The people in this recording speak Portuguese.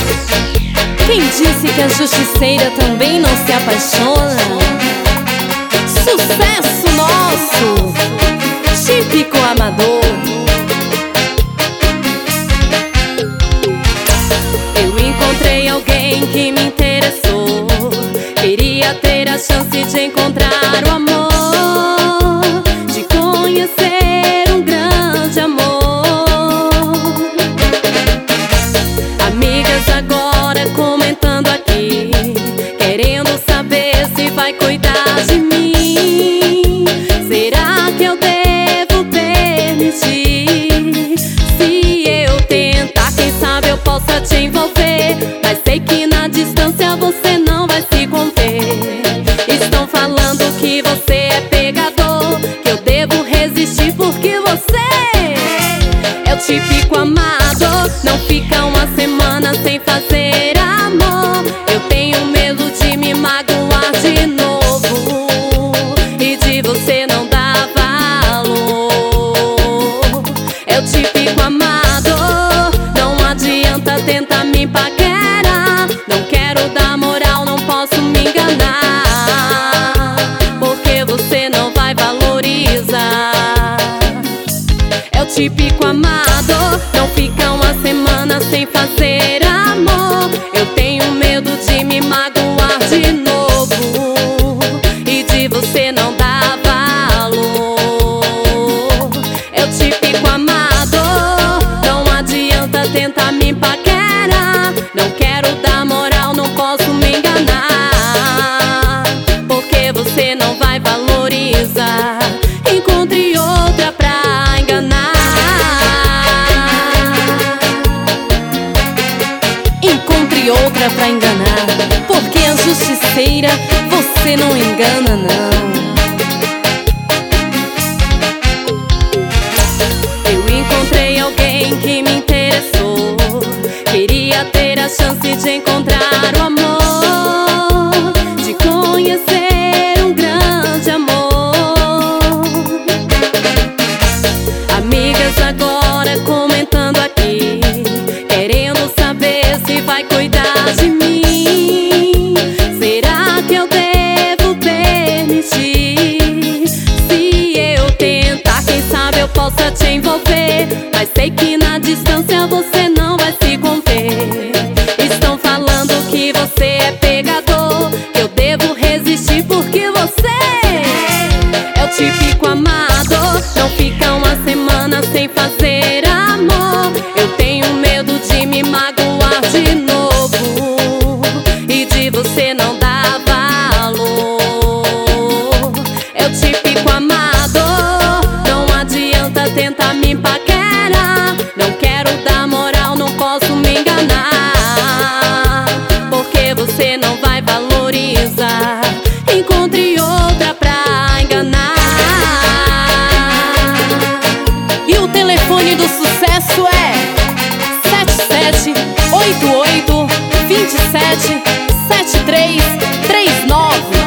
Quem disse que a justiceira também não se apaixona? Sucesso nosso, típico amador. Eu encontrei alguém que me interessou. Queria ter a chance de encontrar o amor, de conhecer um grande amor. Amigas agora comentando aqui, querendo saber se vai cuidar de mim. Será que eu devo permitir? Se eu tentar, quem sabe eu possa te envolver. Mas sei que na distância você não vai se conter. Estão falando que você é pegador, que eu devo resistir porque você é o típico amador. Não fica uma semana sem fazer amor. Eu tenho medo de me magoar de novo e de você não dar valor. É o típico amador, não adianta tentar me paquerar. Não quero dar moral, não posso me enganar, porque você não vai valorizar. É o típico amador, não fica uma semana sem fazer amor. Eu tenho medo de me magoar de novo e de você não dar valor. É o típico amador, não adianta tentar me paquerar. Não quero dar moral, não posso me enganar, porque você não vai valorizar. Encontre outra pra enganar. Encontre outra pra enganar, porque a justiceira você não engana, não. Eu encontrei alguém que me interessou. Queria ter a chance de encontrar o amor, de conhecer um grande amor. Amigas agora comentando aqui, querendo saber se vai cuidar de mim. Será que eu devo permitir? Se eu tentar, quem sabe eu possa te envolver. Mas sei que na distância você não vai se conter. Estão falando que você é pegador, que eu devo resistir porque você é o típico amador. Não fica uma semana sem fazer amor. Eu tenho medo de me magoar de novo e de você não dar valor. É o típico amador, não adianta tentar me paquerar. Não quero dar moral, não posso me enganar, porque você não vai valorizar. Encontre outra pra enganar. E o telefone do sucesso é 7788 27 73 39.